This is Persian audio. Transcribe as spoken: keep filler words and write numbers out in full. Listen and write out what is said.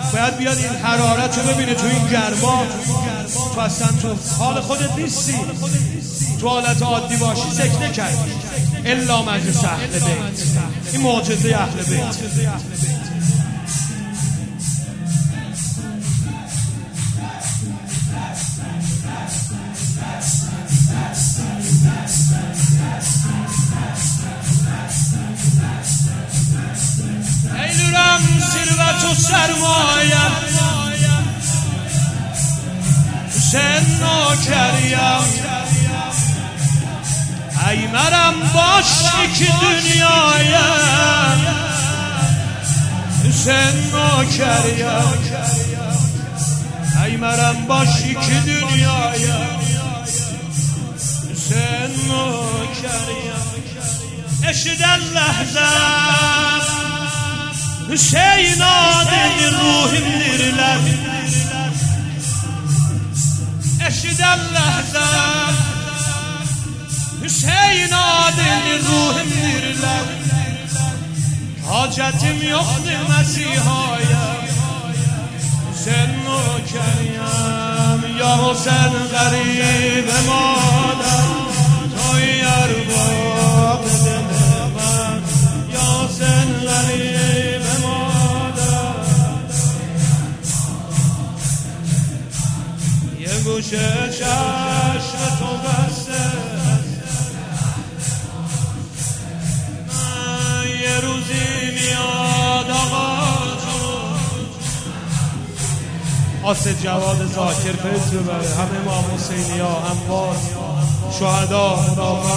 باید بیاد این حرارت رو ببینه. تو این گرما تو اصلا تو حال خودت نیستی، تو حالت عادی باشی ذکر نکردی الا مجلس اهل بیت. این معجزه اهل بیت. ای نورم ثروت و سرمایم حسین نوکریم، ای مرم باشی که دنیایم حسین نوکریم، ای مرم باشی که دنیایم حسین نوکریم. اشدن لحظه Hüseyin adil ruhim diriler, eşiden lehzem Hüseyin adil ruhim diriler. Hacetim yoktu Mesiha'ya, sen nökeriyem. Ya Hüseyin garib madem toy yar bab demem. Ya sen garib گوشه چشم تو بسته، یه روزی میاد آقا جون. آسد جواد ذاکر فیض ببره همه امام حسینی ها، انبار، شهدا، مدافعان